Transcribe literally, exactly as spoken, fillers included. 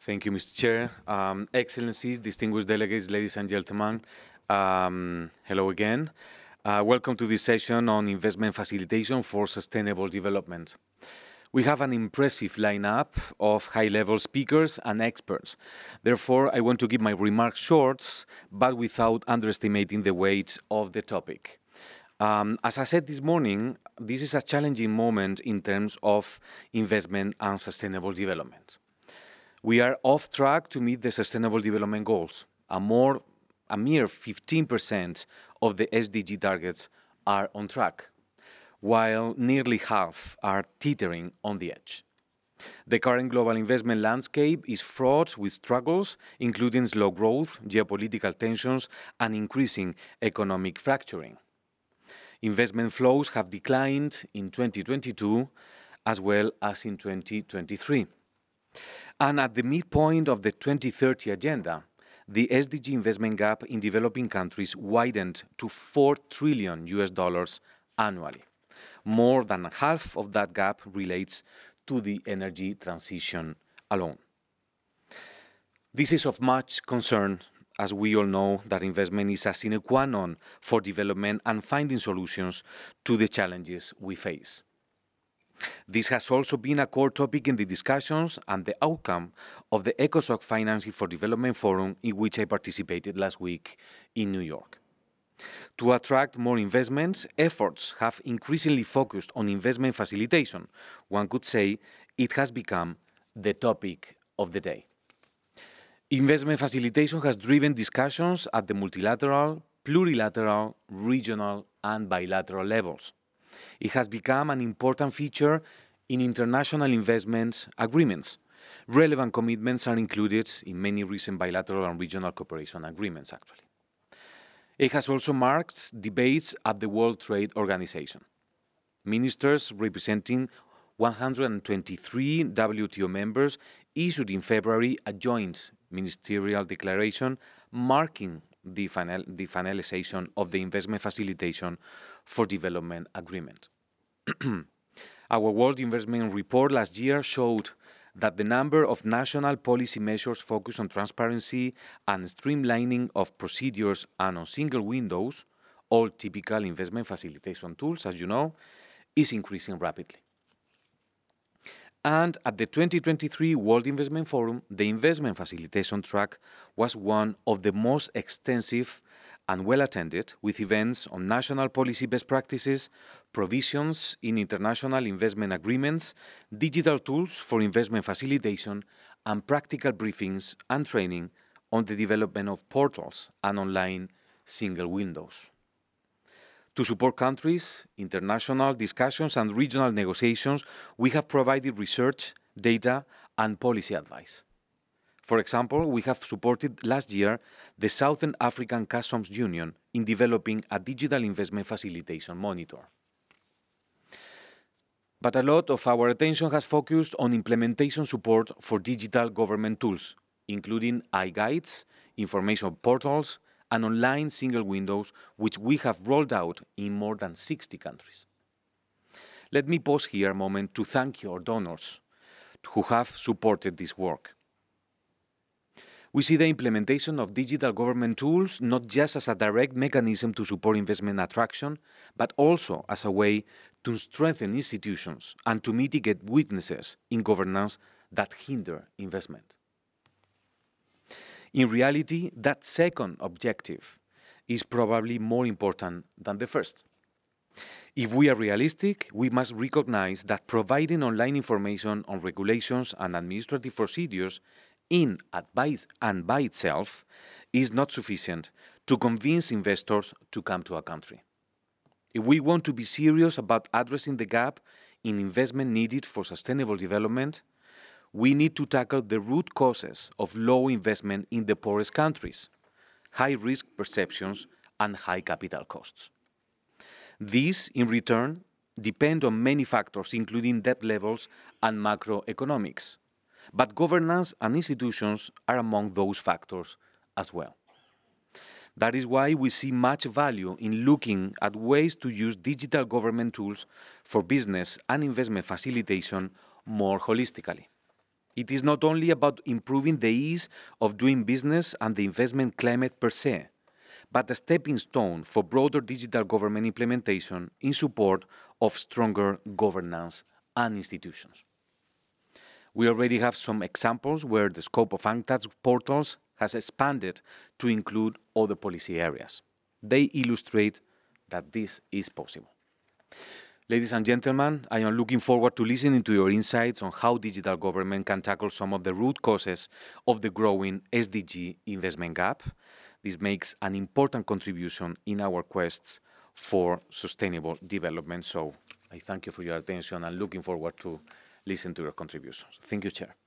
Thank you, Mister Chair. Um, Excellencies, distinguished delegates, ladies and gentlemen, um, hello again. Uh, welcome to this session on investment facilitation for sustainable development. We have an impressive lineup of high-level speakers and experts. Therefore, I want to keep my remarks short, but without underestimating the weight of the topic. Um, as I said this morning, this is a challenging moment in terms of investment and sustainable development. We are off track to meet the Sustainable Development Goals. A, more, a mere fifteen percent of the S D G targets are on track, while nearly half are teetering on the edge. The current global investment landscape is fraught with struggles, including slow growth, geopolitical tensions, and increasing economic fracturing. Investment flows have declined in twenty twenty-two as well as in twenty twenty-three. And at the midpoint of the twenty thirty agenda, the S D G investment gap in developing countries widened to four trillion U S dollars annually. More than half of that gap relates to the energy transition alone. This is of much concern, as we all know that investment is a sine qua non for development and finding solutions to the challenges we face. This has also been a core topic in the discussions and the outcome of the ECOSOC Financing for Development Forum, in which I participated last week in New York. To attract more investments, efforts have increasingly focused on investment facilitation. One could say it has become the topic of the day. Investment facilitation has driven discussions at the multilateral, plurilateral, regional, and bilateral levels. It has become an important feature in international investment agreements. Relevant commitments are included in many recent bilateral and regional cooperation agreements, actually. It has also marked debates at the World Trade Organization. Ministers representing one hundred twenty-three W T O members issued in February a joint ministerial declaration marking the, final, the finalization of the investment facilitation for development agreement. Our World Investment Report last year showed that the number of national policy measures focused on transparency and streamlining of procedures and on single windows, all typical investment facilitation tools, as you know, is increasing rapidly. And at the twenty twenty-three World Investment Forum, the investment facilitation track was one of the most extensive and well attended, with events on national policy best practices, provisions in international investment agreements, digital tools for investment facilitation, and practical briefings and training on the development of portals and online single windows. To support countries, international discussions and regional negotiations, we have provided research, data, and policy advice. For example, we have supported last year the Southern African Customs Union in developing a digital investment facilitation monitor. But a lot of our attention has focused on implementation support for digital government tools, including iGuides, information portals, and online single windows, which we have rolled out in more than sixty countries. Let me pause here a moment to thank your donors who have supported this work. We see the implementation of digital government tools not just as a direct mechanism to support investment attraction, but also as a way to strengthen institutions and to mitigate weaknesses in governance that hinder investment. In reality, that second objective is probably more important than the first. If we are realistic, we must recognize that providing online information on regulations and administrative procedures in and by itself is not sufficient to convince investors to come to a country. If we want to be serious about addressing the gap in investment needed for sustainable development, we need to tackle the root causes of low investment in the poorest countries, high risk perceptions, and high capital costs. These, in return, depend on many factors, including debt levels and macroeconomics. But governance and institutions are among those factors as well. That is why we see much value in looking at ways to use digital government tools for business and investment facilitation more holistically. It is not only about improving the ease of doing business and the investment climate per se, but a stepping stone for broader digital government implementation in support of stronger governance and institutions. We already have some examples where the scope of UNCTAD portals has expanded to include other policy areas. They illustrate that this is possible. Ladies and gentlemen, I am looking forward to listening to your insights on how digital government can tackle some of the root causes of the growing S D G investment gap. This makes an important contribution in our quests for sustainable development. So I thank you for your attention and looking forward to listen to your contributions. Thank you, Chair.